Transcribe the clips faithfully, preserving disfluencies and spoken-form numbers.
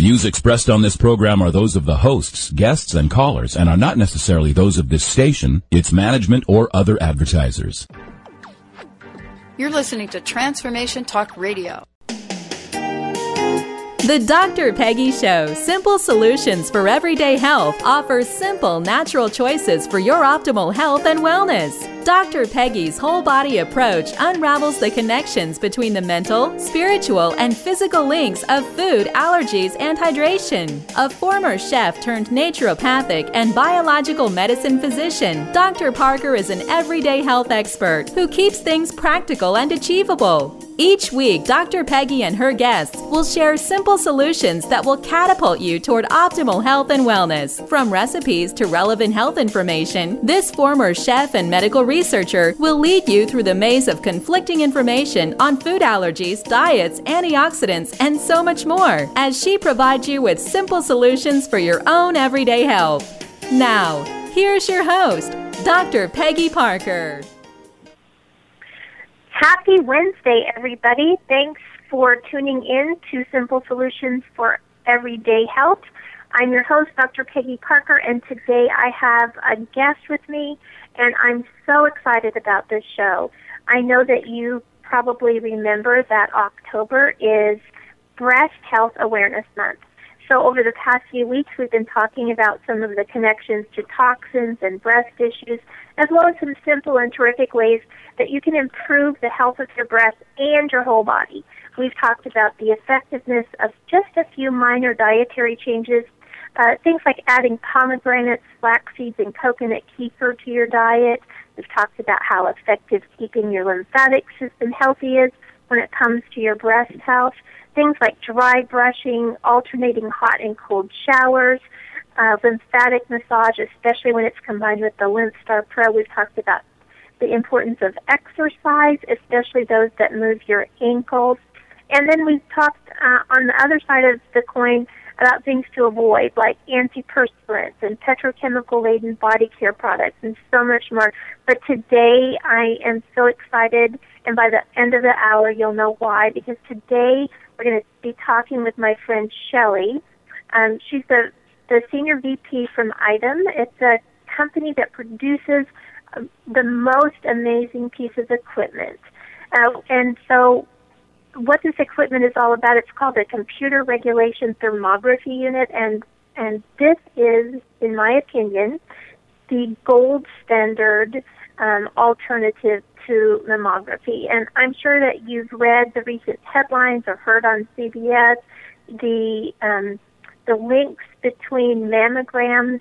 views expressed on this program are those of the hosts, guests, and callers, and are not necessarily those of this station, its management, or other advertisers. You're listening to Transformation Talk Radio. The Doctor Peggy Show, Simple Solutions for Everyday Health, offers simple, natural choices for your optimal health and wellness. Doctor Peggy's whole body approach unravels the connections between the mental, spiritual, and physical links of food, allergies, and hydration. A former chef turned naturopathic and biological medicine physician, Doctor Parker is an everyday health expert who keeps things practical and achievable. Each week, Doctor Peggy and her guests will share simple solutions that will catapult you toward optimal health and wellness. From recipes to relevant health information, this former chef and medical researcher will lead you through the maze of conflicting information on food allergies, diets, antioxidants, and so much more, as she provides you with simple solutions for your own everyday health. Now, here's your host, Doctor Peggy Parker. Happy Wednesday, everybody. Thanks for tuning in to Simple Solutions for Everyday Health. I'm your host, Doctor Peggy Parker, and today I have a guest with me, and I'm so excited about this show. I know that you probably remember that October is Breast Health Awareness Month. So over the past few weeks, we've been talking about some of the connections to toxins and breast issues, as well as some simple and terrific ways that you can improve the health of your breast and your whole body. We've talked about the effectiveness of just a few minor dietary changes, uh, things like adding pomegranates, flax seeds, and coconut kefir to your diet. We've talked about how effective keeping your lymphatic system healthy is when it comes to your breast health. Things like dry brushing, alternating hot and cold showers, uh, lymphatic massage, especially when it's combined with the LymphStar Pro. We've talked about the importance of exercise, especially those that move your ankles. And then we've talked uh, on the other side of the coin about things to avoid, like antiperspirants and petrochemical-laden body care products and so much more. But today I am so excited, and by the end of the hour you'll know why, because today we're going to be talking with my friend Shelly. Um, she's the, the Senior V P from Item. It's a company that produces um, the most amazing piece of equipment. Uh, and so what this equipment is all about, it's called a Computer Regulation Thermography Unit, and, and this is, in my opinion, the gold standard um, alternative to mammography. And I'm sure that you've read the recent headlines or heard on C B S the um, the links between mammograms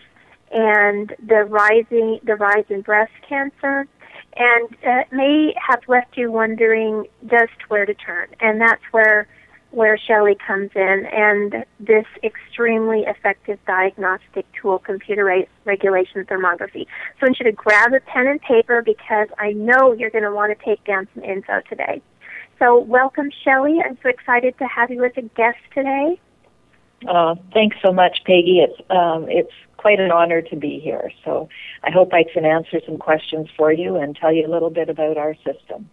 and the rising the rise in breast cancer, and uh, it may have left you wondering just where to turn. And that's where where Shelly comes in, and this extremely effective diagnostic tool, computer re- regulation thermography. So I want you to grab a pen and paper, because I know you're going to want to take down some info today. So welcome, Shelly. I'm so excited to have you as a guest today. Uh, thanks so much, Peggy. It's um, it's quite an honor to be here. So I hope I can answer some questions for you and tell you a little bit about our system.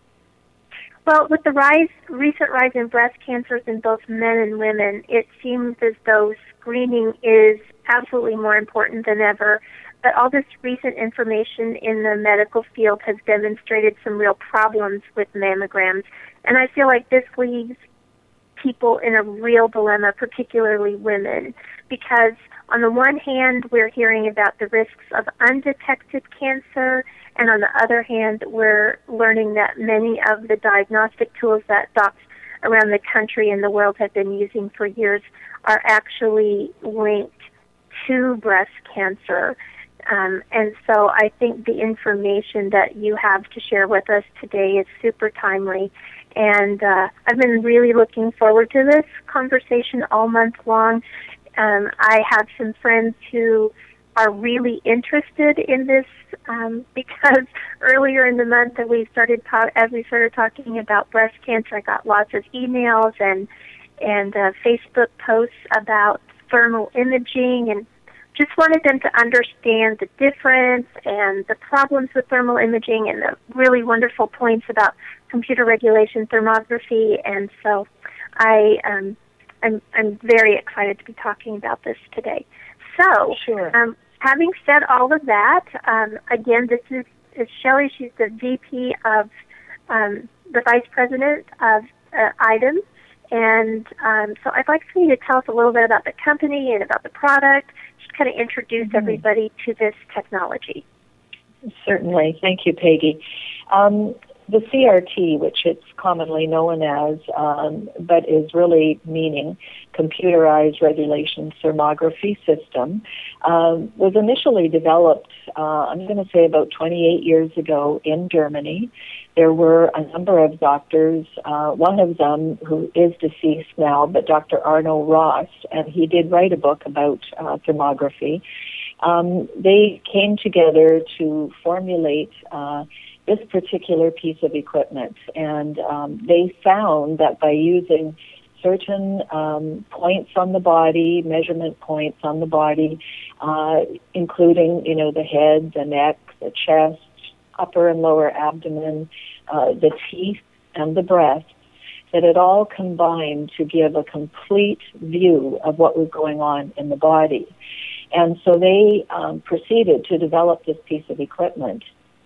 Well, with the rise, recent rise in breast cancers in both men and women, it seems as though screening is absolutely more important than ever. But all this recent information in the medical field has demonstrated some real problems with mammograms. And I feel like this leaves people in a real dilemma, particularly women, because on the one hand, we're hearing about the risks of undetected cancer, and on the other hand, we're learning that many of the diagnostic tools that docs around the country and the world have been using for years are actually linked to breast cancer. Um, and so I think the information that you have to share with us today is super timely. And uh, I've been really looking forward to this conversation all month long. Um, I have some friends who are really interested in this um, because earlier in the month that we started ta- as we started talking about breast cancer, I got lots of emails and and uh, Facebook posts about thermal imaging, and just wanted them to understand the difference and the problems with thermal imaging and the really wonderful points about computer regulation thermography. And so I um, I'm I'm very excited to be talking about this today. So, sure. um, having said all of that, um, again, this is, is Shelley. She's the V P of um, the Vice President of uh, I D E M. And um, so I'd like for you to tell us a little bit about the company and about the product, just kind of introduce mm-hmm. everybody to this technology. Certainly. Thank you, Peggy. Um, the C R T, which it's commonly known as, um, but is really meaning computerized radiation thermography system, um, was initially developed, uh, I'm going to say about twenty-eight years ago in Germany. There were a number of doctors, uh, one of them who is deceased now, but Doctor Arno Ross, and he did write a book about uh, thermography. Um, they came together to formulate uh, this particular piece of equipment, and um, they found that by using certain um, points on the body, measurement points on the body, uh, including, you know, the head, the neck, the chest, upper and lower abdomen, uh, the teeth, and the breast, that it all combined to give a complete view of what was going on in the body. And so they um, proceeded to develop this piece of equipment.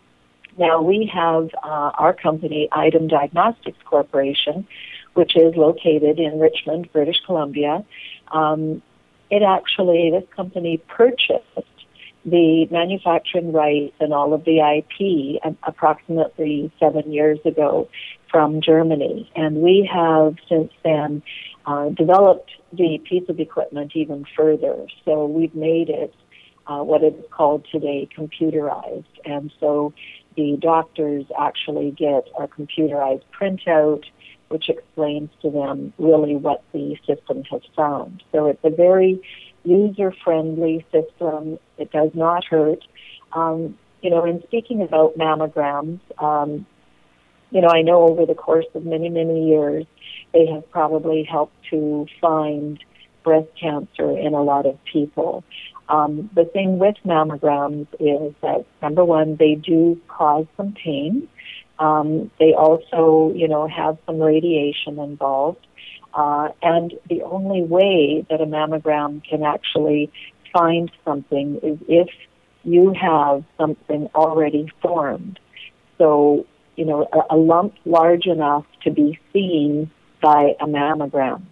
Now we have uh, our company, I D E M Diagnostics Corporation, which is located in Richmond, British Columbia. Um, it actually, this company purchased the manufacturing rights and all of the I P approximately seven years ago from Germany. And we have since then uh, developed the piece of equipment even further. So we've made it uh, what is called today computerized. And so the doctors actually get a computerized printout, which explains to them really what the system has found. So it's a very user-friendly system. It does not hurt. Um, you know, in speaking about mammograms, um, you know, I know over the course of many, many years, they have probably helped to find breast cancer in a lot of people. Um, the thing with mammograms is that, number one, they do cause some pain. Um, they also, you know, have some radiation involved. Uh, and the only way that a mammogram can actually find something is if you have something already formed. So, you know, a, a lump large enough to be seen by a mammogram.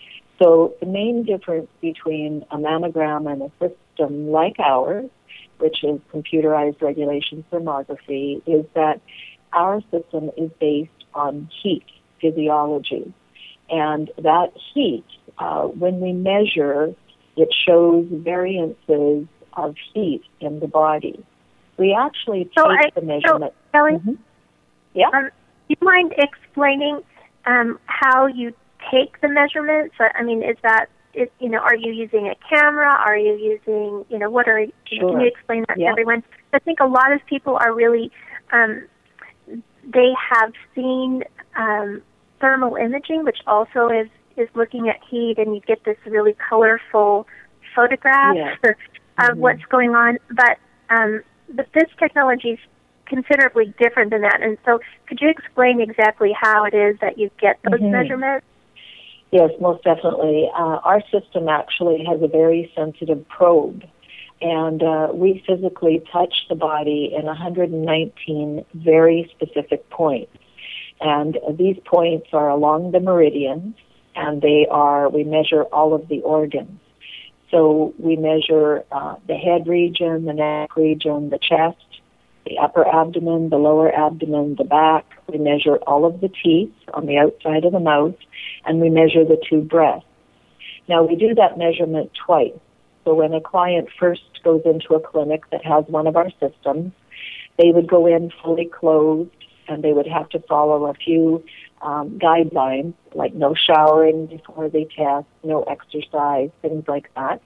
So the main difference between a mammogram and a system like ours, which is computerized radiation thermography, is that our system is based on heat physiology. And that heat, uh, when we measure, it shows variances of heat in the body. We actually take so I, the measurement. So, Kelly, mm-hmm. Yeah. Um, do you mind explaining um, how you take the measurements? I mean, is that, is, you know, are you using a camera? Are you using, you know, what are, sure. Can you explain that yeah. to everyone? I think a lot of people are really, um, they have seen um, thermal imaging, which also is, is looking at heat, and you get this really colorful photograph yeah. of mm-hmm. what's going on. But um, but this technology is considerably different than that. And so could you explain exactly how it is that you get those mm-hmm. measurements? Yes, most definitely. Uh, our system actually has a very sensitive probe, and uh, we physically touch the body in one hundred nineteen very specific points. And these points are along the meridians, and they are, we measure all of the organs. So we measure uh, the head region, the neck region, the chest, the upper abdomen, the lower abdomen, the back. We measure all of the teeth on the outside of the mouth, and we measure the two breasts. Now, we do that measurement twice. So when a client first goes into a clinic that has one of our systems, they would go in fully clothed, and they would have to follow a few um, guidelines, like no showering before they test, no exercise, things like that.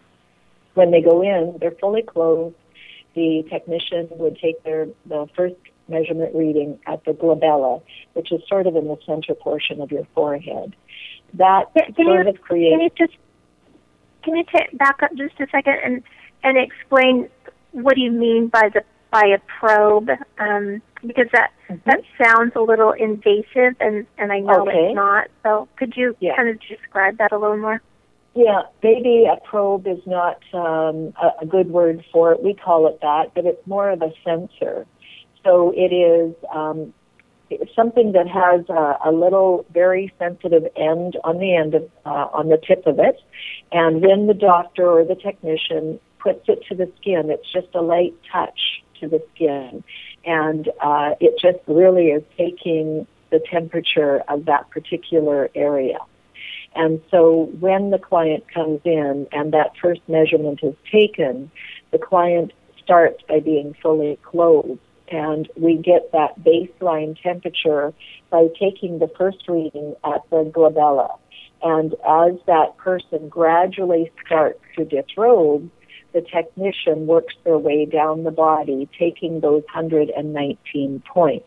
When they go in, they're fully clothed. The technician would take their the first measurement reading at the glabella, which is sort of in the center portion of your forehead. That can, can sort you, of creates... Can you just can you take back up just a second and, and explain what do you mean by the by a probe? Um, because that mm-hmm. that sounds a little invasive, and, and I know okay. it's not. So could you yeah. kind of describe that a little more? Yeah, maybe a probe is not um, a, a good word for it. We call it that, but it's more of a sensor. So it is um, it's something that has a, a little very sensitive end on the end of uh, on the tip of it, and when the doctor or the technician puts it to the skin, it's just a light touch to the skin, and uh, it just really is taking the temperature of that particular area. And so when the client comes in and that first measurement is taken, the client starts by being fully clothed. And we get that baseline temperature by taking the first reading at the glabella. And as that person gradually starts to disrobe, the technician works their way down the body, taking those one hundred nineteen points.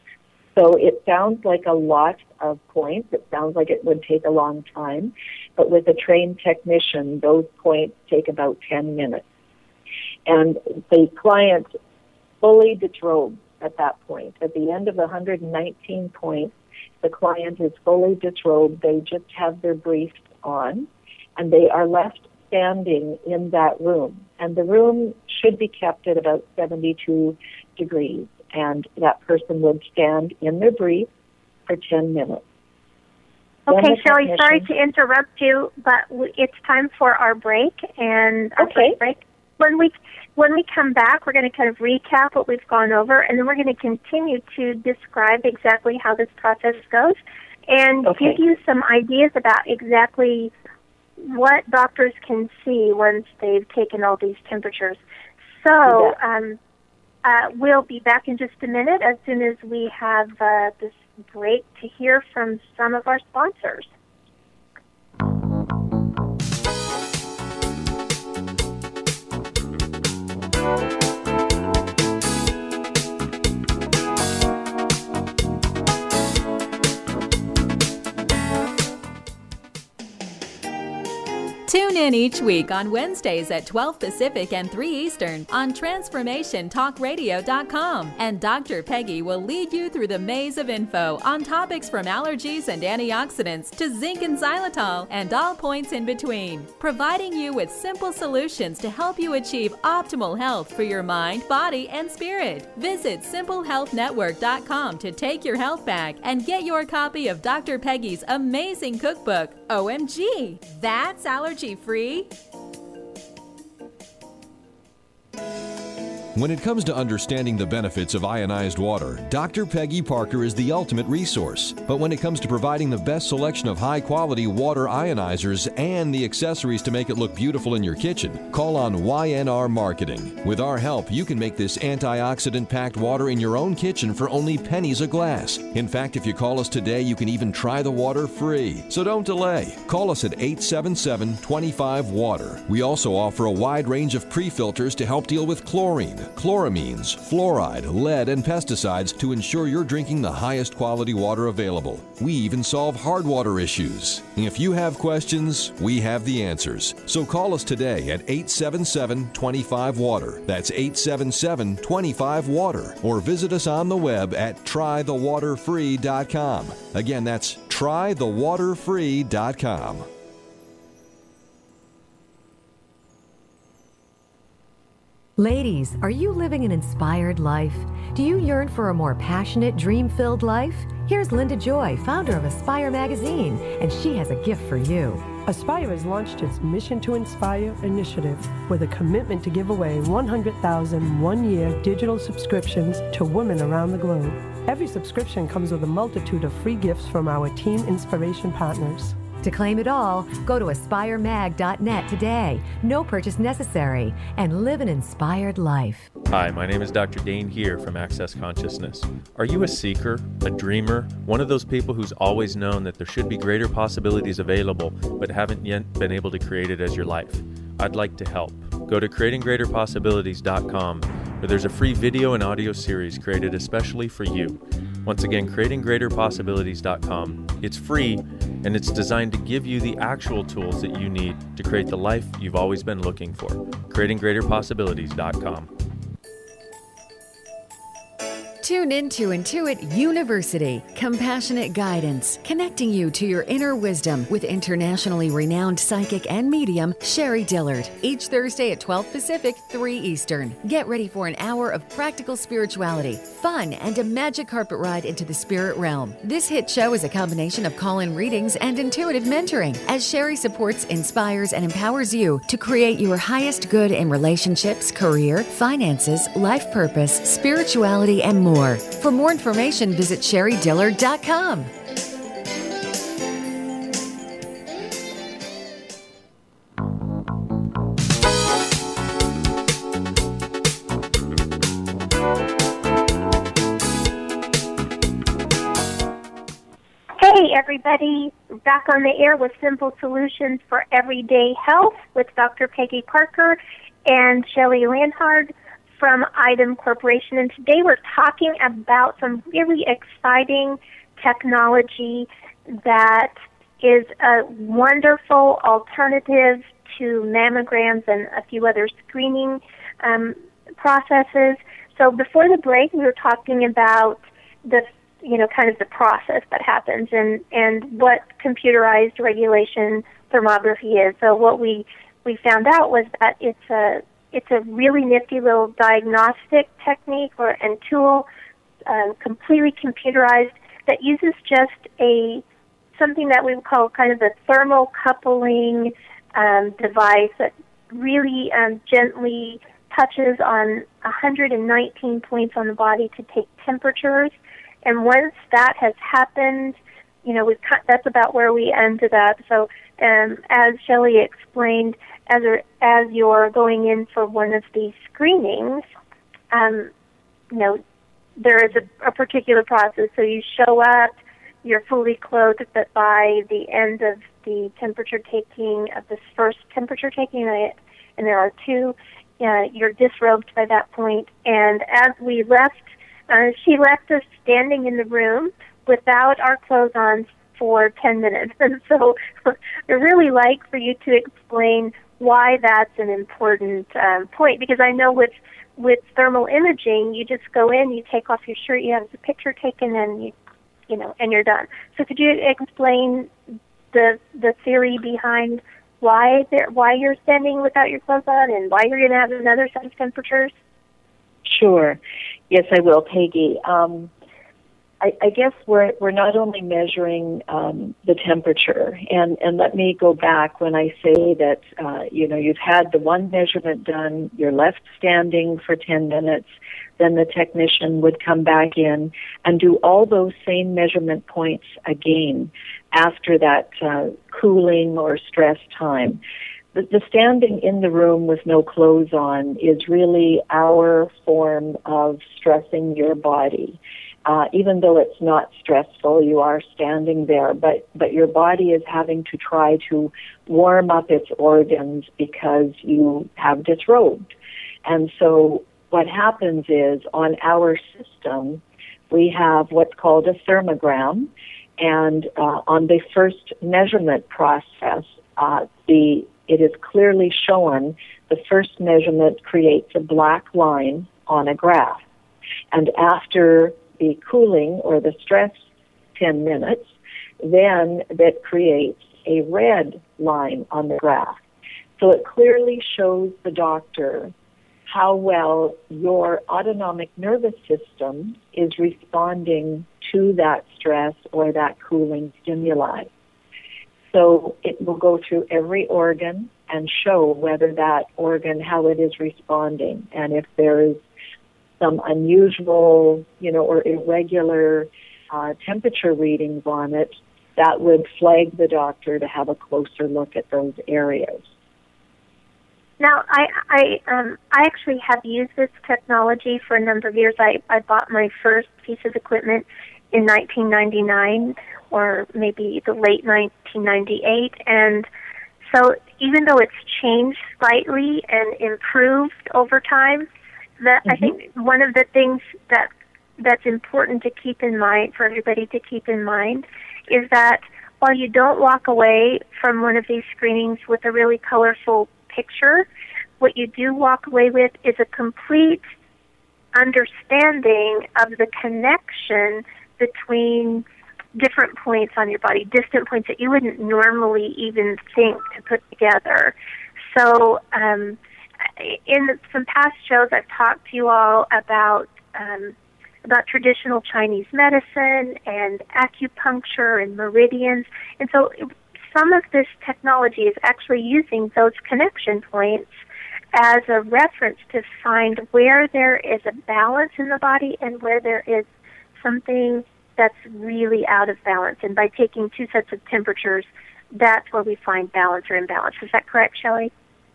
So it sounds like a lot of points. It sounds like it would take a long time. But with a trained technician, those points take about ten minutes. And the client fully disrobed at that point. At the end of the one hundred nineteen points, the client is fully disrobed. They just have their briefs on, and they are left standing in that room. And the room should be kept at about seventy-two degrees. And that person would stand in their brief for ten minutes. Okay, Shelley, sorry to interrupt you, but it's time for our break. And our okay. break. When we when we come back, we're going to kind of recap what we've gone over, and then we're going to continue to describe exactly how this process goes and okay. give you some ideas about exactly what doctors can see once they've taken all these temperatures. So um, uh, we'll be back in just a minute as soon as we have uh, this break to hear from some of our sponsors. Tune in each week on Wednesdays at twelve Pacific and three Eastern on Transformation Talk Radio dot com, and Doctor Peggy will lead you through the maze of info on topics from allergies and antioxidants to zinc and xylitol and all points in between, providing you with simple solutions to help you achieve optimal health for your mind, body, and spirit. Visit Simple Health Network dot com to take your health back and get your copy of Doctor Peggy's amazing cookbook. O M G, that's allergy-free. When it comes to understanding the benefits of ionized water, Doctor Peggy Parker is the ultimate resource. But when it comes to providing the best selection of high-quality water ionizers and the accessories to make it look beautiful in your kitchen, call on Y N R Marketing. With our help, you can make this antioxidant-packed water in your own kitchen for only pennies a glass. In fact, if you call us today, you can even try the water free. So don't delay. Call us at eight seven seven, two five, water. We also offer a wide range of pre-filters to help deal with chlorine, chloramines, fluoride, lead, and pesticides to ensure you're drinking the highest quality water available. We even solve hard water issues. If you have questions, we have the answers. So call us today at eight seven seven, two five, water. That's eight seven seven, two five, water. Or visit us on the web at try the water free dot com. Again, that's try the water free dot com. Ladies, are you living an inspired life? Do you yearn for a more passionate, dream-filled life? Here's Linda Joy, founder of Aspire Magazine, and she has a gift for you. Aspire has launched its Mission to Inspire initiative with a commitment to give away one hundred thousand one-year digital subscriptions to women around the globe. Every subscription comes with a multitude of free gifts from our team inspiration partners. To claim it all, go to aspire mag dot net today. No purchase necessary, and live an inspired life. Hi, my name is Doctor Dane here from Access Consciousness. Are you a seeker, a dreamer, one of those people who's always known that there should be greater possibilities available but haven't yet been able to create it as your life? I'd like to help. Go to creating greater possibilities dot com, where there's a free video and audio series created especially for you. Once again, creating greater possibilities dot com. It's free, and it's designed to give you the actual tools that you need to create the life you've always been looking for. creating greater possibilities dot com. Tune into Intuit University, compassionate guidance, connecting you to your inner wisdom with internationally renowned psychic and medium Sherry Dillard. Each Thursday at twelve Pacific, three Eastern. Get ready for an hour of practical spirituality, fun, and a magic carpet ride into the spirit realm. This hit show is a combination of call-in readings and intuitive mentoring, as Sherry supports, inspires, and empowers you to create your highest good in relationships, career, finances, life purpose, spirituality, and more. For more information, visit sherry dillard dot com. Hey everybody, back on the air with Simple Solutions for Everyday Health with Doctor Peggy Parker and Shelley Lanhard from Item Corporation. And today we're talking about some really exciting technology that is a wonderful alternative to mammograms and a few other screening um, processes. So before the break, we were talking about the you know, kind of the process that happens and, and what computerized radiation thermography is. So what we, we found out was that it's a it's a really nifty little diagnostic technique or and tool, um, completely computerized, that uses just a something that we would call kind of a thermal coupling um, device that really um, gently touches on one hundred nineteen points on the body to take temperatures. And once that has happened, you know, we've cut, that's about where we ended up. So um, as Shelley explained, as, a, as you're going in for one of these screenings, um, you know, there is a, a particular process. So you show up, you're fully clothed, but by the end of the temperature taking, of this first temperature taking, and there are two, uh, you're disrobed by that point. And as we left, Uh, she left us standing in the room without our clothes on for ten minutes. And so I'd really like for you to explain why that's an important um, point, because I know with with thermal imaging, you just go in, you take off your shirt, you have the picture taken, and you you know, and you're done. So could you explain the the theory behind why there why you're standing without your clothes on and why you're going to have another set of temperatures? Sure. Yes, I will, Peggy. Um, I, I guess we're we're not only measuring um, the temperature, and, and let me go back when I say that, uh, you know, you've had the one measurement done, you're left standing for ten minutes, then the technician would come back in and do all those same measurement points again after that uh, cooling or stress time. The standing in the room with no clothes on is really our form of stressing your body. Uh, even though it's not stressful, you are standing there, but, but your body is having to try to warm up its organs because you have disrobed. And so what happens is on our system, we have what's called a thermogram, and uh, on the first measurement process, uh, the it is clearly shown the first measurement creates a black line on a graph. And after the cooling or the stress ten minutes, then that creates a red line on the graph. So it clearly shows the doctor how well your autonomic nervous system is responding to that stress or that cooling stimuli. So it will go through every organ and show whether that organ, how it is responding. And if there is some unusual, you know, or irregular uh, temperature readings on it, that would flag the doctor to have a closer look at those areas. Now, I I um I actually have used this technology for a number of years. I, I bought my first piece of equipment in nineteen ninety-nine, or maybe the late nineteen ninety-eight, and so even though it's changed slightly and improved over time, that mm-hmm. I think one of the things that that's important to keep in mind, for everybody to keep in mind, is that while you don't walk away from one of these screenings with a really colorful picture, what you do walk away with is a complete understanding of the connection between different points on your body, distant points that you wouldn't normally even think to put together. So um, in some past shows, I've talked to you all about um, about traditional Chinese medicine and acupuncture and meridians. And so some of this technology is actually using those connection points as a reference to find where there is a balance in the body and where there is something that's really out of balance. And by taking two sets of temperatures, that's where we find balance or imbalance. Is that correct, Shelley?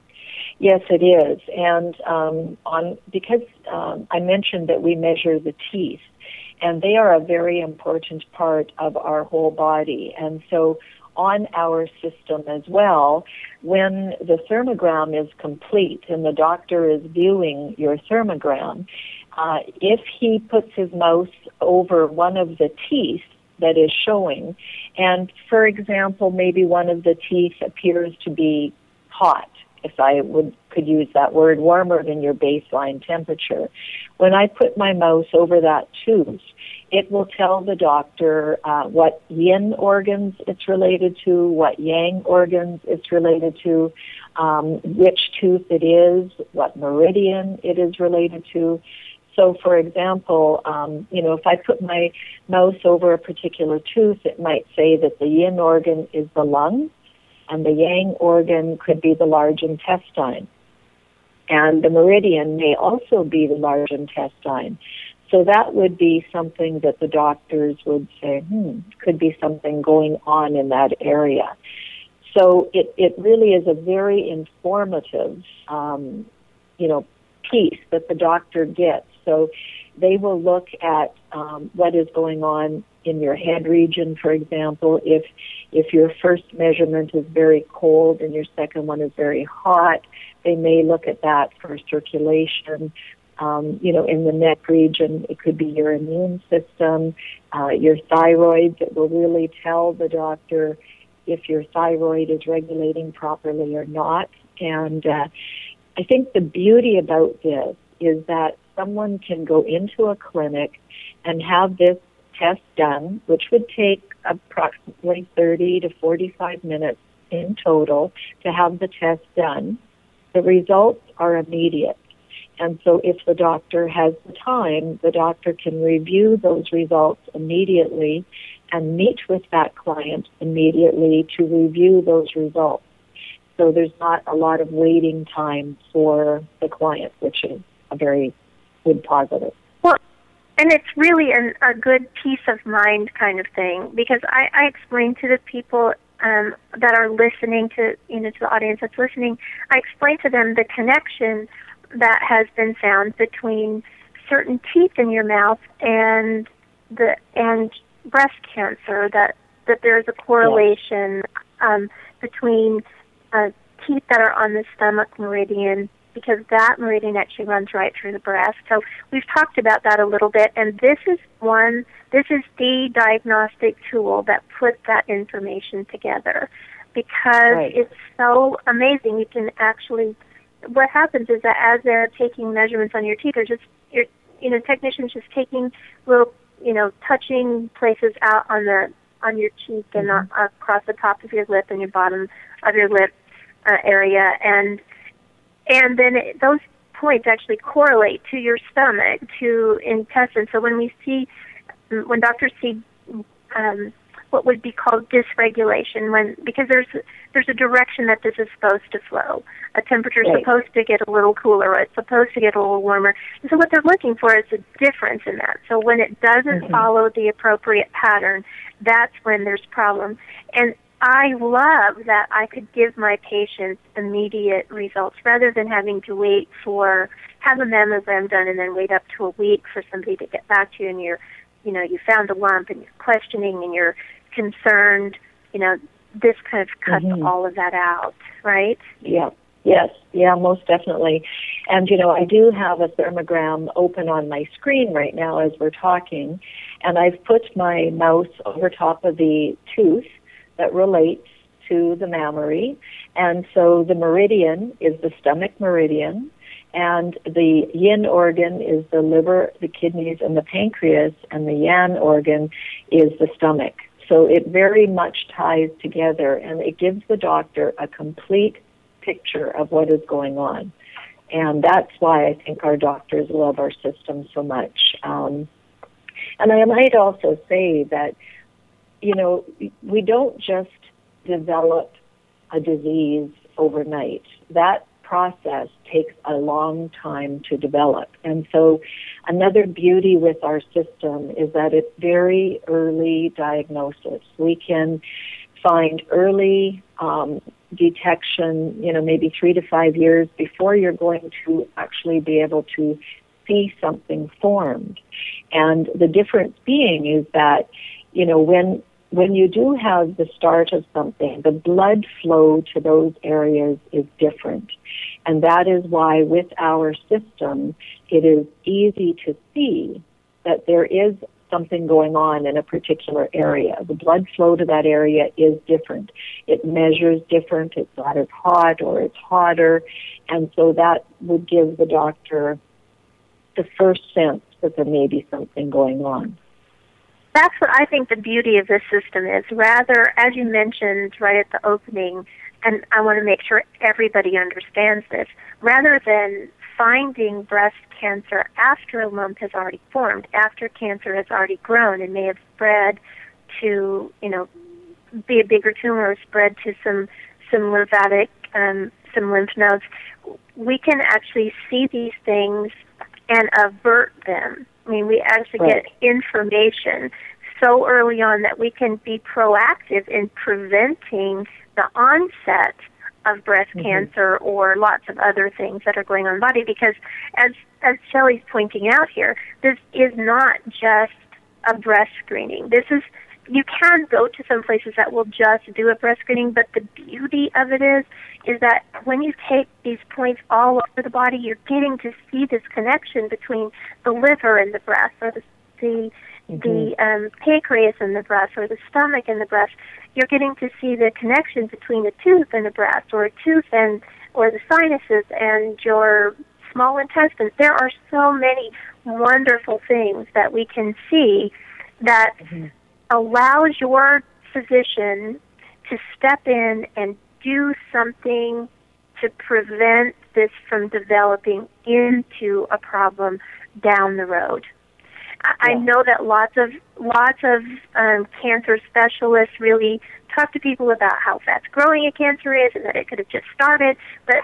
Yes, it is. And um, on because um, I mentioned that we measure the teeth, and they are a very important part of our whole body. And so on our system as well, when the thermogram is complete and the doctor is viewing your thermogram, uh, if he puts his mouse over one of the teeth that is showing, and for example, maybe one of the teeth appears to be hot, if I would could use that word, warmer than your baseline temperature. When I put my mouse over that tooth, it will tell the doctor uh, what yin organs it's related to, what yang organs it's related to, um, which tooth it is, what meridian it is related to. So, for example, um, you know, if I put my mouse over a particular tooth, it might say that the yin organ is the lung, and the yang organ could be the large intestine. And the meridian may also be the large intestine. So that would be something that the doctors would say, hmm, could be something going on in that area. So it, it really is a very informative, um, you know, piece that the doctor gets. So they will look at um, what is going on in your head region, for example. If if your first measurement is very cold and your second one is very hot, they may look at that for circulation. Um, you know, in the neck region, it could be your immune system, uh, your thyroid. That will really tell the doctor if your thyroid is regulating properly or not. And uh, I think the beauty about this is that someone can go into a clinic and have this test done, which would take approximately thirty to forty-five minutes in total to have the test done. The results are immediate. And so if the doctor has the time, the doctor can review those results immediately and meet with that client immediately to review those results. So there's not a lot of waiting time for the client, which is a very good positive. Well, and it's really an, a good peace of mind kind of thing, because I, I explain to the people um, that are listening to, you know, to the audience that's listening, I explain to them the connection that has been found between certain teeth in your mouth and the and breast cancer. That that there is a correlation um, between uh, teeth that are on the stomach meridian, because that meridian actually runs right through the breast. So we've talked about that a little bit, and this is one. This is the diagnostic tool that puts that information together, because right. it's so amazing. You can actually. What happens is that as they're taking measurements on your teeth, they're just, you're, you know, technicians just taking little, you know, touching places out on the on your cheek and mm-hmm. uh, across the top of your lip and your bottom of your lip uh, area, and and then it, those points actually correlate to your stomach, to intestine. So when we see, when doctors see um, what would be called dysregulation, when because there's there's a direction that this is supposed to flow. A temperature is right. supposed to get a little cooler, or it's supposed to get a little warmer. And so what they're looking for is a difference in that. So when it doesn't mm-hmm. follow the appropriate pattern, that's when there's problem. And I love that I could give my patients immediate results rather than having to wait for, have a mammogram done and then wait up to a week for somebody to get back to you, and you're, you know, you found a lump and you're questioning and you're concerned. You know, this kind of cuts mm-hmm. all of that out, right? Yeah. Yes, yeah, most definitely. And, you know, I do have a thermogram open on my screen right now as we're talking, and I've put my mouse over top of the tooth that relates to the mammary. And so the meridian is the stomach meridian, And the yin organ is the liver, the kidneys, and the pancreas, and the yang organ is the stomach. So it very much ties together, and it gives the doctor a complete picture of what is going on. And that's why I think our doctors love our system so much. Um, and I might also say that, you know, we don't just develop a disease overnight. That process takes a long time to develop. And so another beauty with our system is that it's very early diagnosis. We can find early um, detection, you know, maybe three to five years before you're going to actually be able to see something formed. And the difference being is that, you know, when when you do have the start of something, the blood flow to those areas is different. And that is why with our system, it is easy to see that there is something going on in a particular area. The blood flow to that area is different. It measures different. It's not as hot or it's hotter. And so that would give the doctor the first sense that there may be something going on. That's what I think the beauty of this system is. Rather, as you mentioned right at the opening, and I want to make sure everybody understands this, rather than finding breast cancer after a lump has already formed, after cancer has already grown and may have spread to, you know, be a bigger tumor or spread to some some lymphatic, um, some lymph nodes, we can actually see these things and avert them. I mean, we actually right. get information so early on that we can be proactive in preventing the onset of breast mm-hmm. cancer or lots of other things that are going on in the body. Because as as Shelley's pointing out here, this is not just a breast screening. This is, you can go to some places that will just do a breast screening, but the beauty of it is, is that when you take these points all over the body, you're getting to see this connection between the liver and the breast, or the the, mm-hmm. the um, pancreas and the breast, or the stomach and the breast. You're getting to see the connection between a tooth and the breast, or a tooth and or the sinuses and your small intestines. There are so many wonderful things that we can see that mm-hmm. allows your physician to step in and do something to prevent this from developing into a problem down the road. Yeah. I know that lots of lots of um, cancer specialists really talk to people about how fast growing a cancer is and that it could have just started, but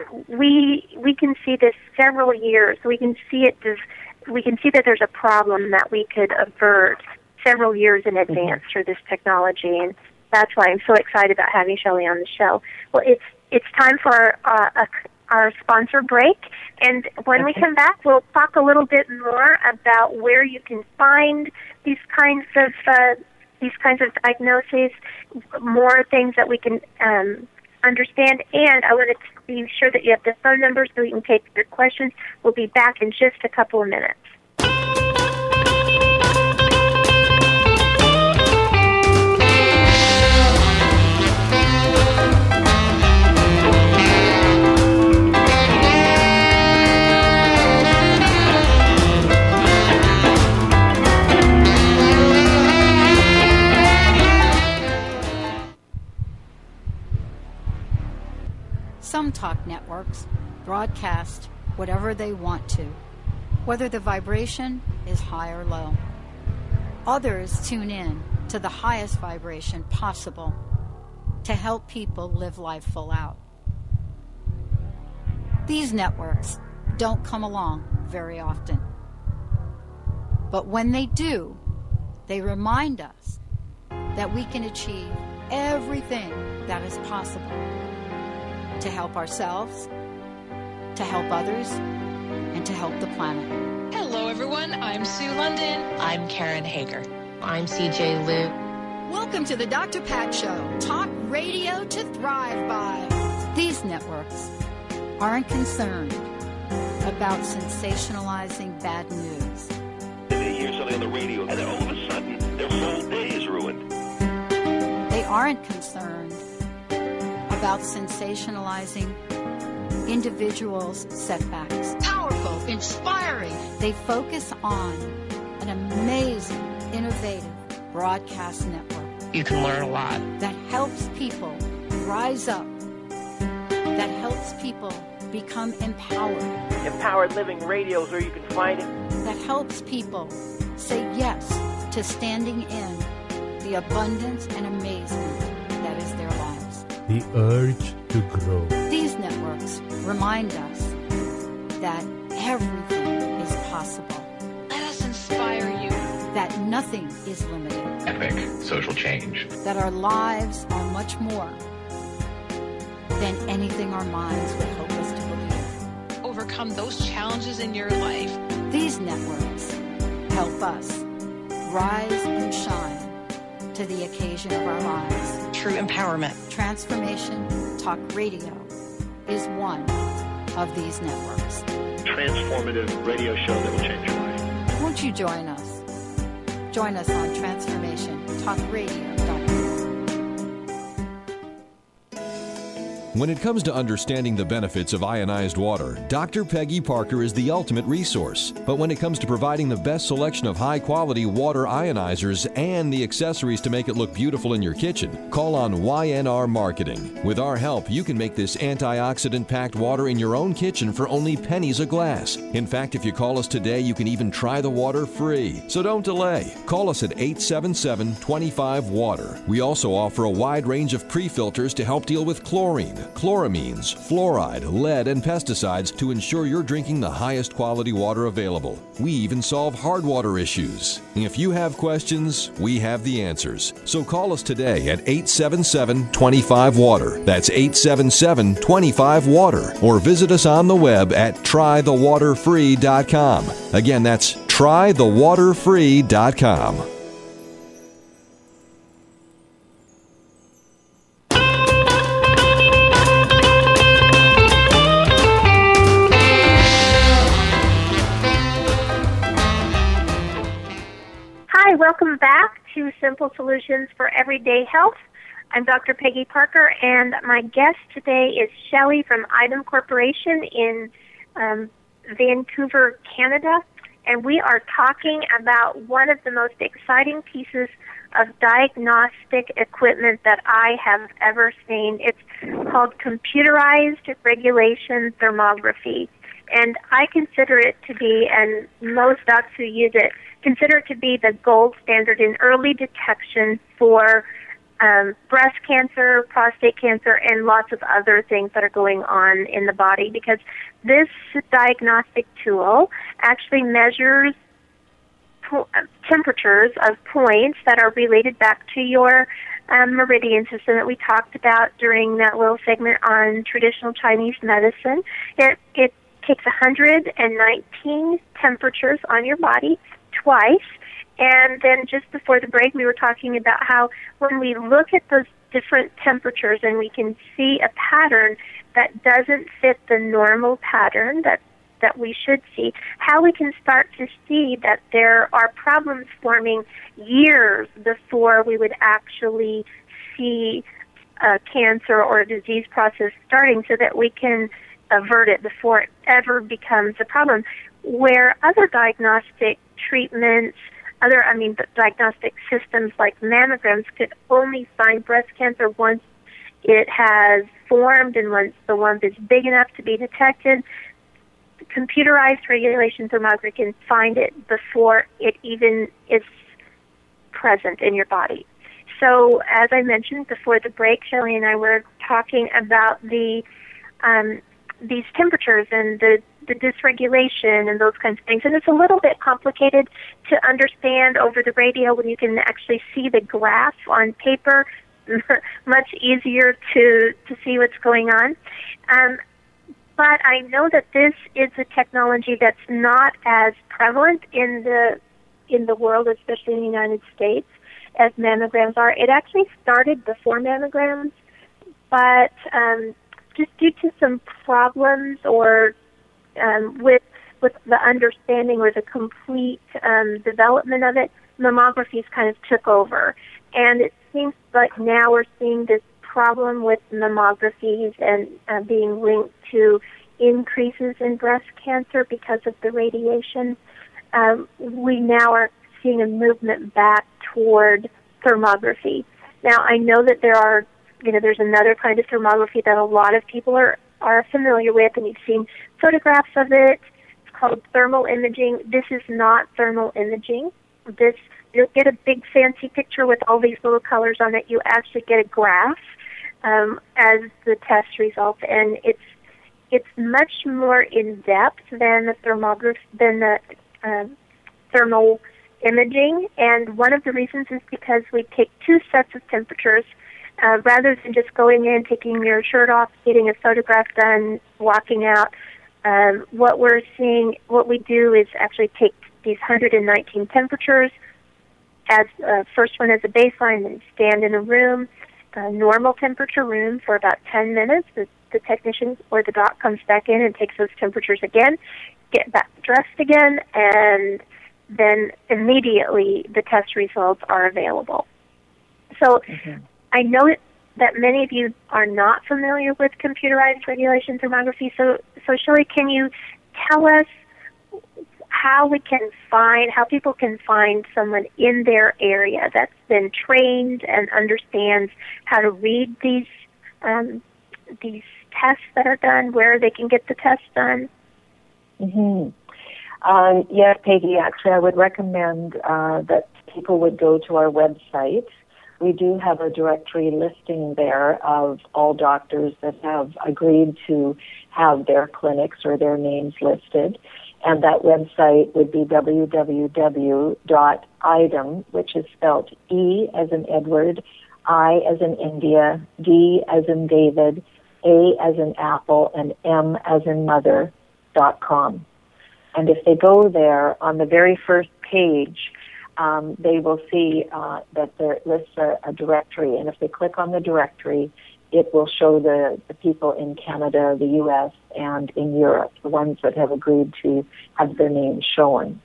we we can see this several years. We can see it. We can see that there's a problem that we could avert several years in advance mm-hmm. through this technology, and that's why I'm so excited about having Shelley on the show. Well, it's it's time for uh, a, our sponsor break, and when okay. we come back, we'll talk a little bit more about where you can find these kinds of uh, these kinds of diagnoses, more things that we can um, understand, and I want to be sure that you have the phone number so we can take your questions. We'll be back in just a couple of minutes. Some talk networks broadcast whatever they want to, whether the vibration is high or low. Others tune in to the highest vibration possible to help people live life full out. These networks don't come along very often. But when they do, they remind us that we can achieve everything that is possible to help ourselves, to help others, and to help the planet. Hello, everyone. I'm Sue London. I'm Karen Hager. I'm C J Liu. Welcome to the Doctor Pat Show, talk radio to thrive by. These networks aren't concerned about sensationalizing bad news. They hear something on the radio, and then all of a sudden, their whole day is ruined. They aren't concerned about sensationalizing individuals' setbacks. Powerful, inspiring. They focus on an amazing, innovative broadcast network. You can learn a lot. That helps people rise up. That helps people become empowered. Empowered Living Radio is where you can find it. That helps people say yes to standing in the abundance and amazement that is their lives. The urge to grow. These networks remind us that everything is possible. Let us inspire you. That nothing is limited. Epic social change. That our lives are much more than anything our minds would hope us to believe. Overcome those challenges in your life. These networks help us rise and shine to the occasion of our lives. True empowerment. Transformation Talk Radio is one of these networks. Transformative radio show that will change your life. Won't you join us? Join us on transformation talk radio dot com. When it comes to understanding the benefits of ionized water, Doctor Peggy Parker is the ultimate resource. But when it comes to providing the best selection of high-quality water ionizers and the accessories to make it look beautiful in your kitchen, call on Y N R Marketing. With our help, you can make this antioxidant-packed water in your own kitchen for only pennies a glass. In fact, if you call us today, you can even try the water free. So don't delay. Call us at eight seven seven, two five, water. We also offer a wide range of pre-filters to help deal with chlorine, chloramines, fluoride, lead, and pesticides to ensure you're drinking the highest quality water available. We even solve hard water issues. If you have questions, we have the answers. So call us today at eight seven seven, two five, water. That's eight seven seven, two five, water. Or visit us on the web at try the water free dot com. Again, that's try the water free dot com. Hi, welcome back to Simple Solutions for Everyday Health. I'm Doctor Peggy Parker, and my guest today is Shelley from Item Corporation in um, Vancouver, Canada, and we are talking about one of the most exciting pieces of diagnostic equipment that I have ever seen. It's called computerized regulation thermography, and I consider it to be, and most docs who use it, consider it to be the gold standard in early detection for um, breast cancer, prostate cancer, and lots of other things that are going on in the body, because this diagnostic tool actually measures po- temperatures of points that are related back to your um, meridian system that we talked about during that little segment on traditional Chinese medicine. It, it takes one hundred nineteen temperatures on your body twice, and then just before the break we were talking about how when we look at those different temperatures and we can see a pattern that doesn't fit the normal pattern that that we should see, how we can start to see that there are problems forming years before we would actually see a cancer or a disease process starting, so that we can avert it before it ever becomes a problem. Where other diagnostic treatments, other, I mean, diagnostic systems like mammograms could only find breast cancer once it has formed and once the lump is big enough to be detected, computerized regulation thermography can find it before it even is present in your body. So, as I mentioned before the break, Shelley and I were talking about the um, these temperatures and the, the dysregulation and those kinds of things. And it's a little bit complicated to understand over the radio when you can actually see the graph on paper. Much easier to, to see what's going on. Um, but I know that this is a technology that's not as prevalent in the in the world, especially in the United States, as mammograms are. It actually started before mammograms, but um, just due to some problems or um, with with the understanding or the complete um, development of it, mammographies kind of took over. And it seems like now we're seeing this problem with mammographies and uh, being linked to increases in breast cancer because of the radiation, um, we now are seeing a movement back toward thermography. Now, I know that there are, you know, there's another kind of thermography that a lot of people are, are familiar with, and you've seen photographs of it. It's called thermal imaging. This is not thermal imaging. This, you don't get a big fancy picture with all these little colors on it. You actually get a graph um, as the test result, and it's it's much more in depth than the thermograph than the uh, thermal imaging. And one of the reasons is because we take two sets of temperatures uh, rather than just going in, taking your shirt off, getting a photograph done, walking out. Um, what we're seeing, what we do is actually take these one hundred nineteen temperatures as uh, first one as a baseline, and stand in a room, a normal temperature room, for about ten minutes. The, the technician or the doc comes back in and takes those temperatures again, get back dressed again, and then immediately the test results are available. So mm-hmm. I know it, that many of you are not familiar with computerized radiation thermography. So, so Shelley, can you tell us how we can find, how people can find someone in their area that's been trained and understands how to read these um, these tests that are done, where they can get the tests done? Mm-hmm. Um, yes, Peggy, actually I would recommend uh, that people would go to our website. We do have a directory listing there of all doctors that have agreed to have their clinics or their names listed. And that website would be w w w dot I D E M, which is spelled E as in Edward, I as in India, D as in David, A as in Apple, and M as in Mother, dot com. And if they go there, on the very first page, um, they will see uh, that there lists a, a directory. And if they click on the directory, it will show the, the people in Canada, the U S, and in Europe, the ones that have agreed to have their names shown.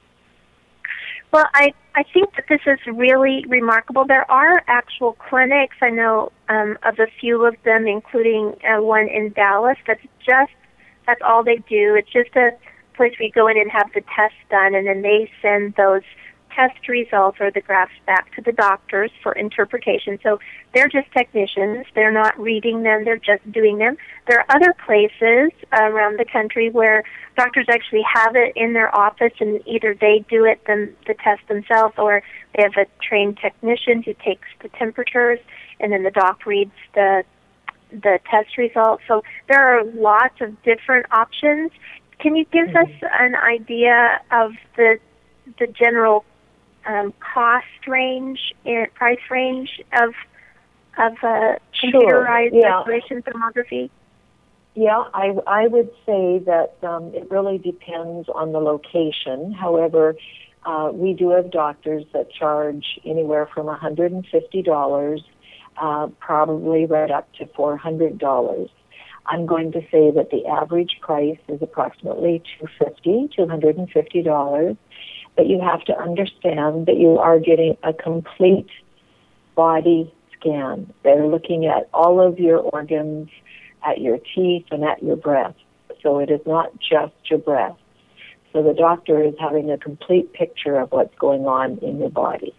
Well, I, I think that this is really remarkable. There are actual clinics, I know um, of a few of them, including uh, one in Dallas, that's just, that's all they do. It's just a place where you go in and have the tests done, and then they send those test results or the graphs back to the doctors for interpretation. So they're just technicians. They're not reading them. They're just doing them. There are other places around the country where doctors actually have it in their office, and either they do it, them, the test themselves, or they have a trained technician who takes the temperatures, and then the doc reads the the test results. So there are lots of different options. Can you give mm-hmm. us an idea of the the general Um, cost range, uh, price range of of uh, computerized sure. yeah. radiation thermography? Yeah, I, I would say that um, it really depends on the location. However, uh, we do have doctors that charge anywhere from one hundred fifty dollars, uh, probably right up to four hundred dollars. I'm going to say that the average price is approximately two hundred fifty dollars, two hundred fifty dollars. But you have to understand that you are getting a complete body scan. They're looking at all of your organs, at your teeth, and at your breath. So it is not just your breath. So the doctor is having a complete picture of what's going on in your body.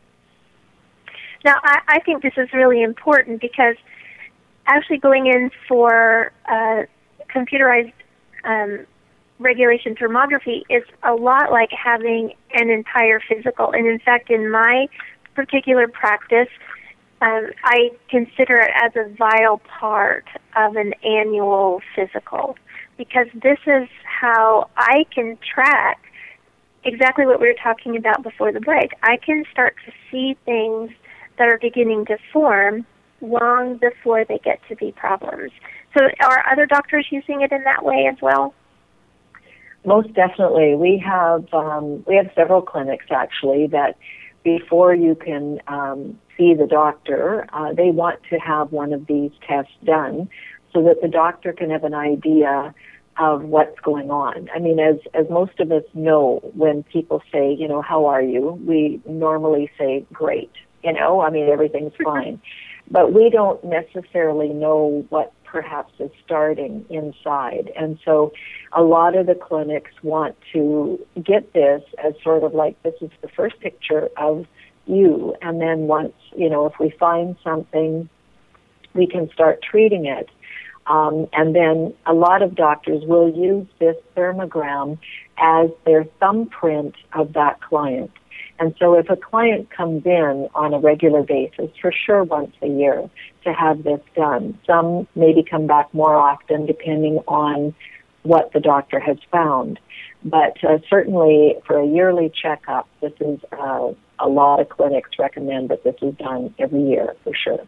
Now, I, I think this is really important because actually going in for uh, computerized um radiation thermography is a lot like having an entire physical. And in fact, in my particular practice, um, I consider it as a vital part of an annual physical, because this is how I can track exactly what we were talking about before the break. I can start to see things that are beginning to form long before they get to be problems. So are other doctors using it in that way as well? Most definitely. We have um, we have several clinics actually that before you can um, see the doctor, uh, they want to have one of these tests done so that the doctor can have an idea of what's going on. I mean, as as most of us know, when people say, you know, how are you? We normally say, great. You know, I mean, everything's fine. But we don't necessarily know what perhaps is starting inside. And so a lot of the clinics want to get this as sort of like, this is the first picture of you. And then once, you know, if we find something, we can start treating it. Um, and then a lot of doctors will use this thermogram as their thumbprint of that client. And so if a client comes in on a regular basis, for sure once a year, to have this done, some maybe come back more often depending on what the doctor has found. But uh, certainly for a yearly checkup, this is uh, a lot of clinics recommend that this is done every year for sure.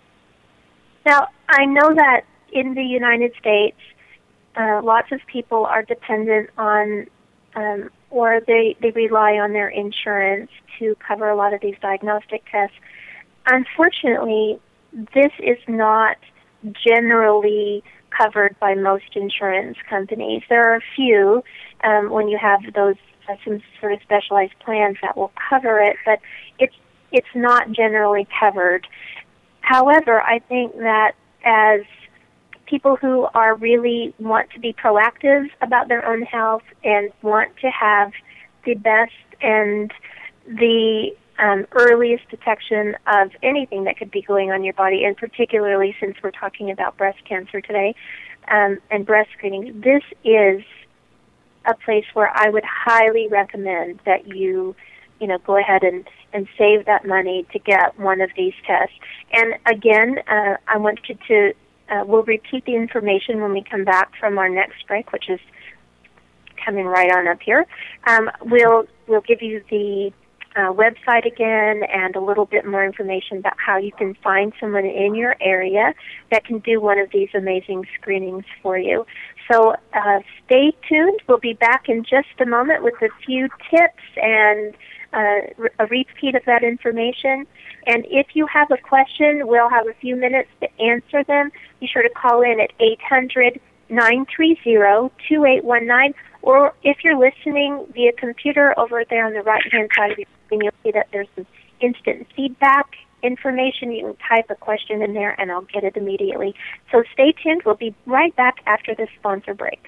Now, I know that in the United States, uh, lots of people are dependent on um, or they, they rely on their insurance to cover a lot of these diagnostic tests. Unfortunately, this is not generally covered by most insurance companies. There are a few um, when you have those uh, some sort of specialized plans that will cover it, but it's it's not generally covered. However, I think that as people who are really want to be proactive about their own health and want to have the best and the um, earliest detection of anything that could be going on in your body, and particularly since we're talking about breast cancer today um, and breast screening, this is a place where I would highly recommend that you, you know, go ahead and, and save that money to get one of these tests. And again, uh, I want you to Uh, we'll repeat the information when we come back from our next break, which is coming right on up here. Um, we'll we'll give you the uh, website again and a little bit more information about how you can find someone in your area that can do one of these amazing screenings for you. So uh, stay tuned. We'll be back in just a moment with a few tips and uh, a repeat of that information. And if you have a question, we'll have a few minutes to answer them. Be sure to call in at eight hundred, nine three zero, two eight one nine, or if you're listening via computer over there on the right-hand side of your screen, you'll see that there's some instant feedback information. You can type a question in there, and I'll get it immediately. So stay tuned. We'll be right back after this sponsor break.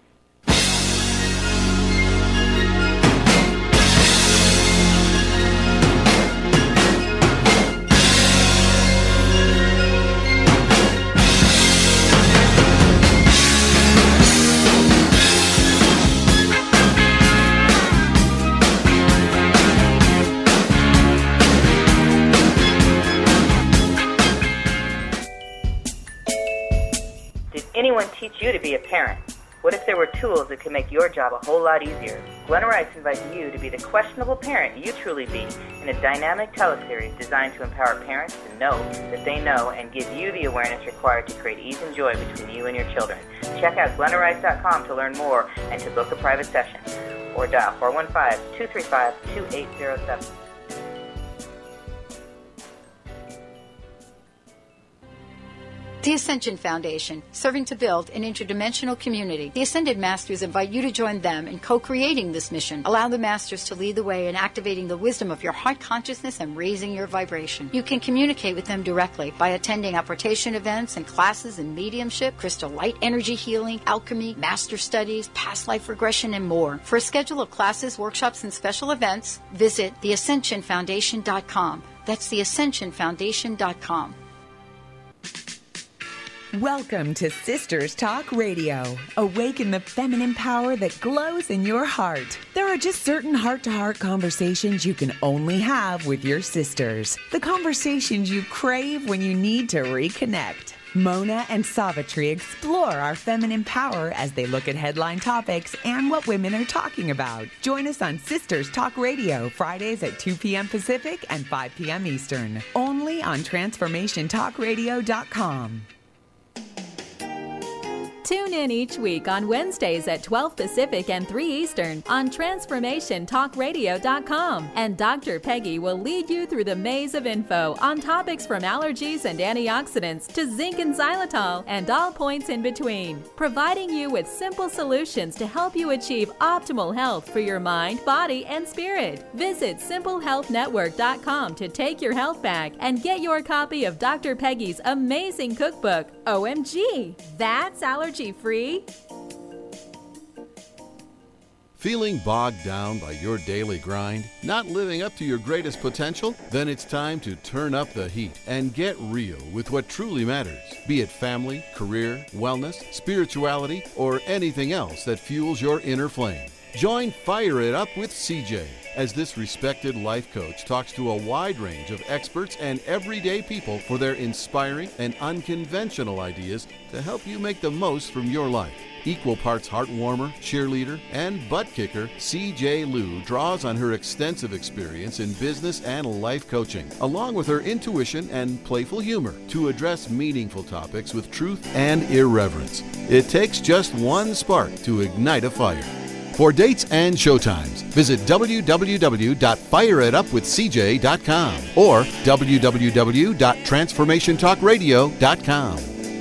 Anyone teach you to be a parent? What if there were tools that could make your job a whole lot easier? Glenna Rice invites you to be the questionable parent you truly be in a dynamic teleseries designed to empower parents to know that they know and give you the awareness required to create ease and joy between you and your children. Check out glenna rice dot com to learn more and to book a private session. Or dial four one five, two three five, two eight zero seven. The Ascension Foundation, serving to build an interdimensional community. The Ascended Masters invite you to join them in co-creating this mission. Allow the Masters to lead the way in activating the wisdom of your heart consciousness and raising your vibration. You can communicate with them directly by attending apportation events and classes in mediumship, crystal light energy healing, alchemy, master studies, past life regression, and more. For a schedule of classes, workshops, and special events, visit the ascension foundation dot com. That's the ascension foundation dot com. Welcome to Sisters Talk Radio. Awaken the feminine power that glows in your heart. There are just certain heart-to-heart conversations you can only have with your sisters. The conversations you crave when you need to reconnect. Mona and Savitri explore our feminine power as they look at headline topics and what women are talking about. Join us on Sisters Talk Radio, Fridays at two p.m. Pacific and five p.m. Eastern. Only on transformation talk radio dot com. Tune in each week on Wednesdays at twelve Pacific and three Eastern on transformation talk radio dot com. And Doctor Peggy will lead you through the maze of info on topics from allergies and antioxidants to zinc and xylitol and all points in between, providing you with simple solutions to help you achieve optimal health for your mind, body, and spirit. Visit simple health network dot com to take your health back and get your copy of Doctor Peggy's amazing cookbook, O M G, that's allergy-free. Feeling bogged down by your daily grind? Not living up to your greatest potential? Then it's time to turn up the heat and get real with what truly matters. Be it family, career, wellness, spirituality, or anything else that fuels your inner flame. Join Fire It Up with C J as this respected life coach talks to a wide range of experts and everyday people for their inspiring and unconventional ideas to help you make the most from your life. Equal parts heart-warmer, cheerleader, and butt kicker, C J Liu draws on her extensive experience in business and life coaching, along with her intuition and playful humor, to address meaningful topics with truth and irreverence. It takes just one spark to ignite a fire. For dates and showtimes, visit w w w dot fire it up with c j dot com or w w w dot transformation talk radio dot com.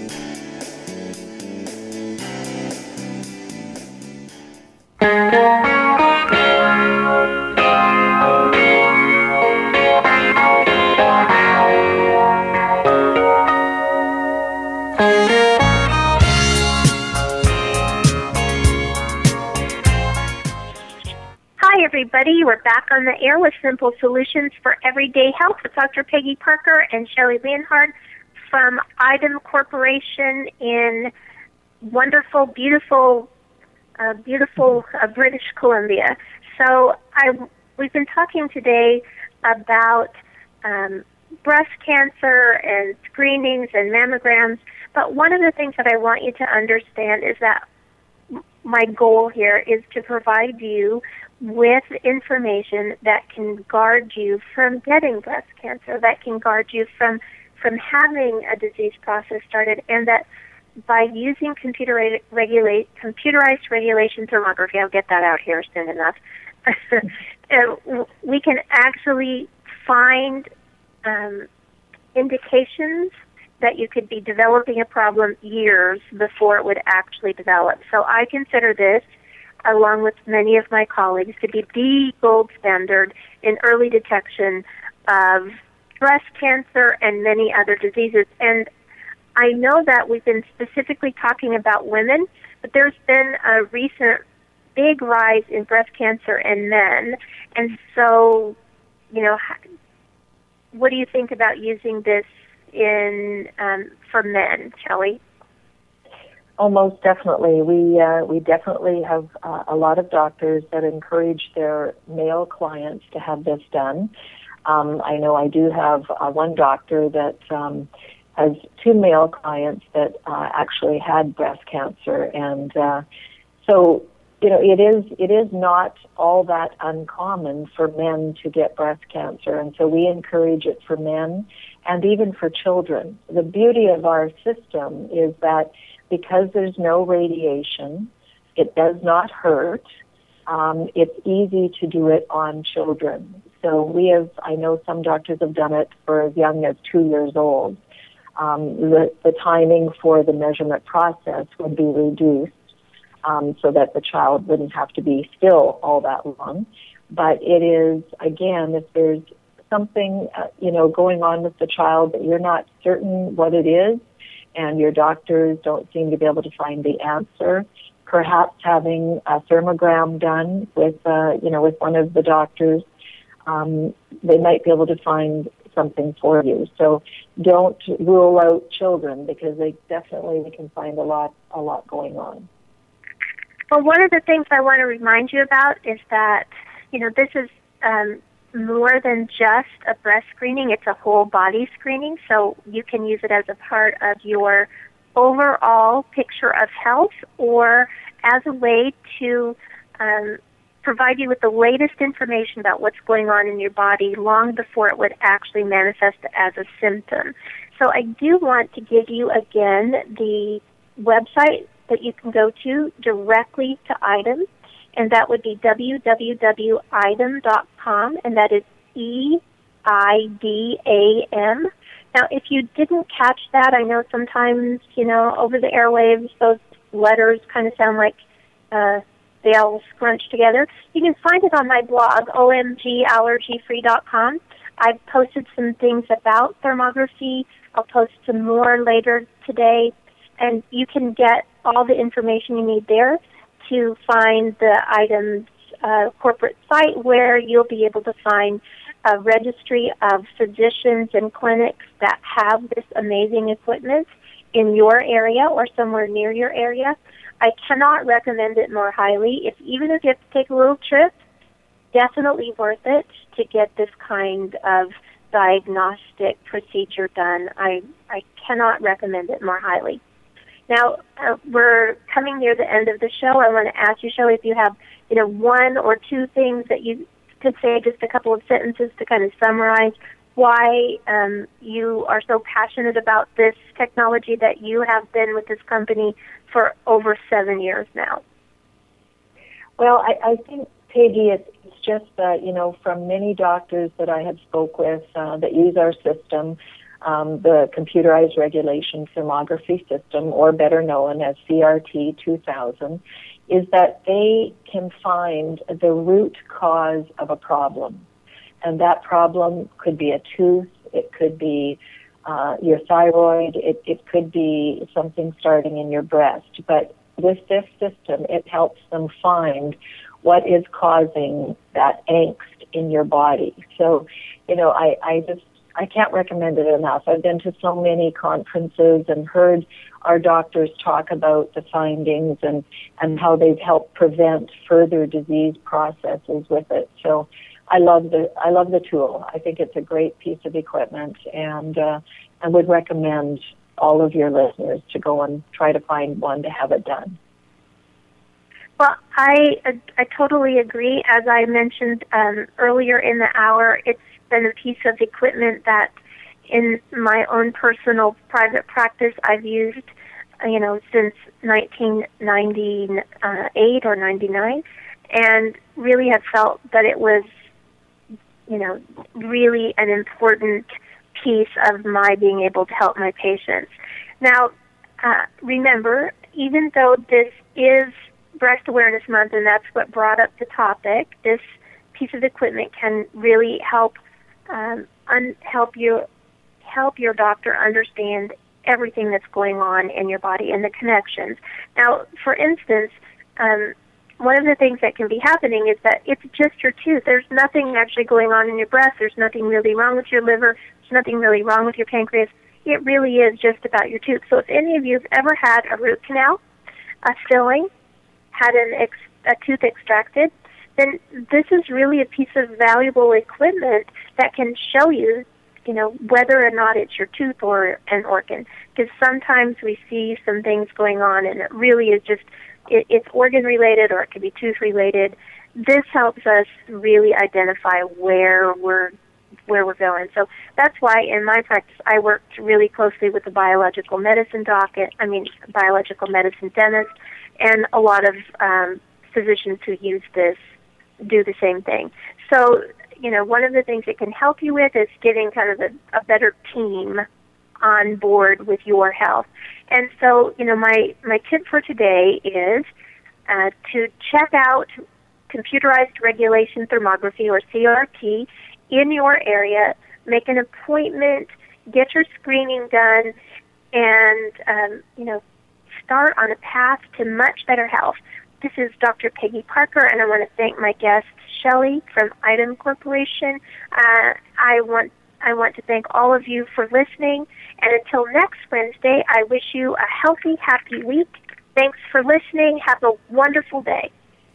Everybody, we're back on the air with Simple Solutions for Everyday Health with Doctor Peggy Parker and Shelley Leonhard from Idem Corporation in wonderful, beautiful, uh, beautiful uh, British Columbia. So I, we've been talking today about um, breast cancer and screenings and mammograms, but one of the things that I want you to understand is that my goal here is to provide you with information that can guard you from getting breast cancer, that can guard you from from having a disease process started, and that by using computer regulate, computerized radiation thermography, I'll get that out here soon enough, we can actually find um, indications that you could be developing a problem years before it would actually develop. So I consider this, along with many of my colleagues, to be the gold standard in early detection of breast cancer and many other diseases. And I know that we've been specifically talking about women, but there's been a recent big rise in breast cancer in men. And so, you know, what do you think about using this in um, for men, Shelley? Oh, most definitely. We uh, we definitely have uh, a lot of doctors that encourage their male clients to have this done. Um, I know I do have uh, one doctor that um, has two male clients that uh, actually had breast cancer, and uh, so you know it is it is not all that uncommon for men to get breast cancer, and so we encourage it for men and even for children. The beauty of our system is that because there's no radiation, it does not hurt. Um, it's easy to do it on children. So we have, I know some doctors have done it for as young as two years old. Um, the, the timing for the measurement process would be reduced um, so that the child wouldn't have to be still all that long. But it is, again, if there's something, uh, you know, going on with the child that you're not certain what it is, and your doctors don't seem to be able to find the answer, perhaps having a thermogram done with, uh, you know, with one of the doctors, um, they might be able to find something for you. So don't rule out children, because they definitely we can find a lot, a lot going on. Well, one of the things I want to remind you about is that, you know, this is um, more than just a breast screening. It's a whole body screening, so you can use it as a part of your overall picture of health or as a way to um, provide you with the latest information about what's going on in your body long before it would actually manifest as a symptom. So I do want to give you again the website that you can go to directly to Idem, and that would be w w w dot idem dot com, and that is E I D A M. Now, if you didn't catch that, I know sometimes, you know, over the airwaves, those letters kind of sound like uh, they all scrunch together. You can find it on my blog, o m g allergy free dot com. I've posted some things about thermography I'll post some more later today, and you can get all the information you need there to find the item's uh, corporate site, where you'll be able to find a registry of physicians and clinics that have this amazing equipment in your area or somewhere near your area. I cannot recommend it more highly. If even if you have to take a little trip, definitely worth it to get this kind of diagnostic procedure done. I I cannot recommend it more highly. Now, uh, we're coming near the end of the show. I want to ask you, Shelley, if you have, you know, one or two things that you could say, just a couple of sentences to kind of summarize why um, you are so passionate about this technology that you have been with this company for over seven years now. Well, I, I think, Peggy, it's, it's just that, you know, from many doctors that I have spoke with uh, that use our system, um, the computerized regulation thermography system, or better known as C R T two thousand, is that they can find the root cause of a problem. And that problem could be a tooth, it could be uh, your thyroid, it, it could be something starting in your breast. But with this system, it helps them find what is causing that angst in your body. So, you know, I, I just, I can't recommend it enough. I've been to so many conferences and heard our doctors talk about the findings and, and how they've helped prevent further disease processes with it. So I love the I love the tool. I think it's a great piece of equipment, and uh, I would recommend all of your listeners to go and try to find one to have it done. Well, I I totally agree. As I mentioned um, earlier in the hour, it's been a piece of equipment that in my own personal private practice I've used, you know, since nineteen ninety-eight or ninety-nine, and really have felt that it was, you know, really an important piece of my being able to help my patients. Now, uh, remember, even though this is Breast Awareness Month, and that's what brought up the topic, this piece of equipment can really help um, un- help you help your doctor understand everything that's going on in your body and the connections. Now, for instance, um, one of the things that can be happening is that it's just your tooth. There's nothing actually going on in your breast. There's nothing really wrong with your liver. There's nothing really wrong with your pancreas. It really is just about your tooth. So if any of you have ever had a root canal, a filling, had an ex- a tooth extracted, then this is really a piece of valuable equipment that can show you, you know, whether or not it's your tooth or an organ. Because sometimes we see some things going on, and it really is just, it, it's organ-related or it could be tooth-related. This helps us really identify where we're where we're going. So that's why in my practice I worked really closely with the biological medicine doc, I mean biological medicine dentist, and a lot of um, physicians who use this do the same thing. So, you know, one of the things it can help you with is getting kind of a, a better team on board with your health. And so, you know, my, my tip for today is uh, to check out computerized regulation thermography, or C R T, in your area, make an appointment, get your screening done, and, um, you know, start on a path to much better health. This is Doctor Peggy Parker, and I want to thank my guest, Shelley from Item Corporation. Uh, I want I want to thank all of you for listening, and until next Wednesday, I wish you a healthy, happy week. Thanks for listening. Have a wonderful day.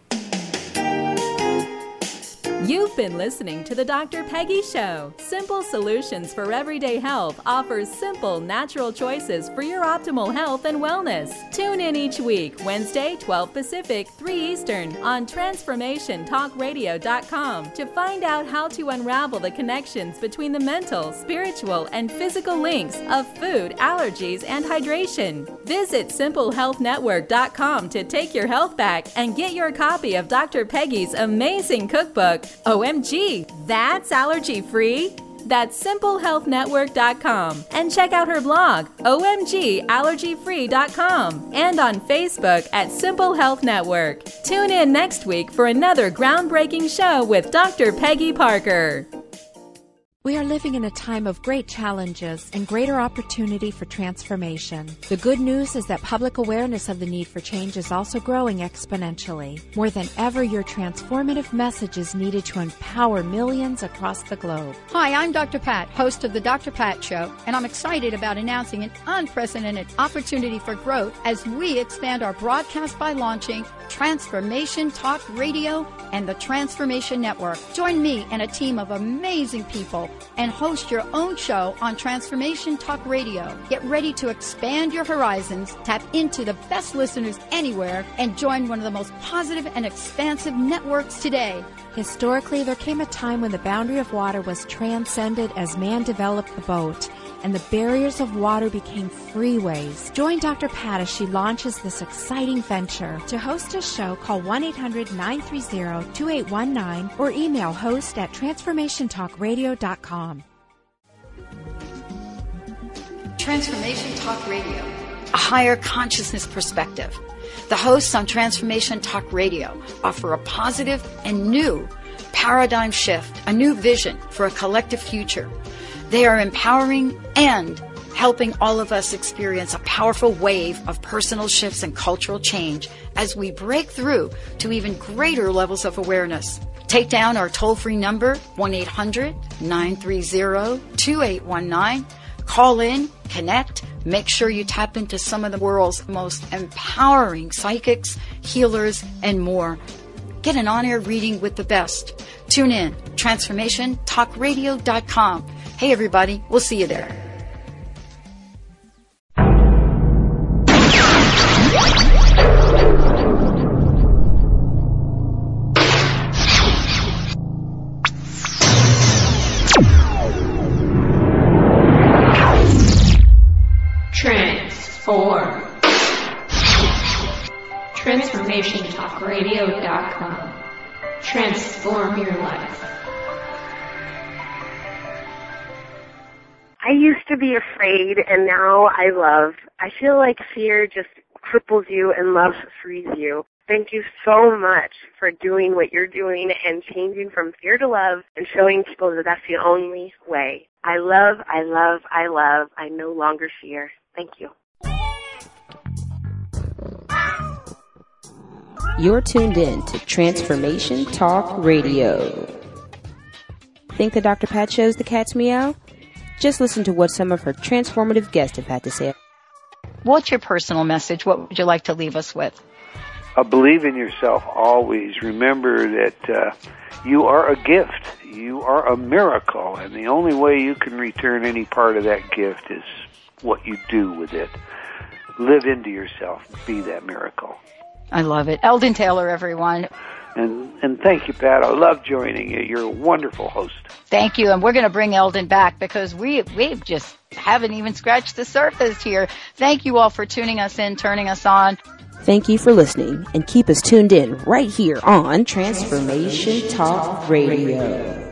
You've been listening to The Doctor Peggy Show. Simple solutions for everyday health offers simple, natural choices for your optimal health and wellness. Tune in each week, Wednesday, twelve Pacific, three Eastern, on transformation talk radio dot com to find out how to unravel the connections between the mental, spiritual, and physical links of food, allergies, and hydration. Visit simple health network dot com to take your health back and get your copy of Doctor Peggy's amazing cookbook, O M G, that's allergy-free? That's simple health network dot com. And check out her blog, O M G allergy free dot com, and on Facebook at Simple Health Network. Tune in next week for another groundbreaking show with Doctor Peggy Parker. We are living in a time of great challenges and greater opportunity for transformation. The good news is that public awareness of the need for change is also growing exponentially. More than ever, your transformative message is needed to empower millions across the globe. Hi, I'm Doctor Pat, host of the Doctor Pat Show, and I'm excited about announcing an unprecedented opportunity for growth as we expand our broadcast by launching Transformation Talk Radio and the Transformation Network. Join me and a team of amazing people and host your own show on Transformation Talk Radio. Get ready to expand your horizons, tap into the best listeners anywhere, and join one of the most positive and expansive networks today. Historically, there came a time when the boundary of water was transcended as man developed the boat, and the barriers of water became freeways. Join Doctor Pat as she launches this exciting venture. To host a show, call one eight hundred nine three zero two eight one nine or email host at transformation talk radio dot com. Transformation Talk Radio, a higher consciousness perspective. The hosts on Transformation Talk Radio offer a positive and new paradigm shift, a new vision for a collective future. They are empowering and helping all of us experience a powerful wave of personal shifts and cultural change as we break through to even greater levels of awareness. Take down our toll-free number, one eight hundred nine three zero two eight one nine. Call in, connect, make sure you tap into some of the world's most empowering psychics, healers, and more. Get an on-air reading with the best. Tune in, transformation talk radio dot com. Hey, everybody, we'll see you there. Transform. transformation talk radio dot com. Transform your life. I used to be afraid, and now I love. I feel like fear just cripples you and love frees you. Thank you so much for doing what you're doing and changing from fear to love and showing people that that's the only way. I love, I love, I love. I no longer fear. Thank you. You're tuned in to Transformation Talk Radio. Think the Doctor Pat show's the cat's meow? Just listen to what some of her transformative guests have had to say. What's your personal message? What would you like to leave us with? Uh, believe in yourself always. Remember that uh, you are a gift. You are a miracle, and the only way you can return any part of that gift is what you do with it. Live into yourself. Be that miracle. I love it. Eldon Taylor, everyone. And and thank you, Pat. I love joining you. You're a wonderful host. Thank you. And we're going to bring Eldon back because we we just haven't even scratched the surface here. Thank you all for tuning us in, turning us on. Thank you for listening, and keep us tuned in right here on Transformation Talk Radio.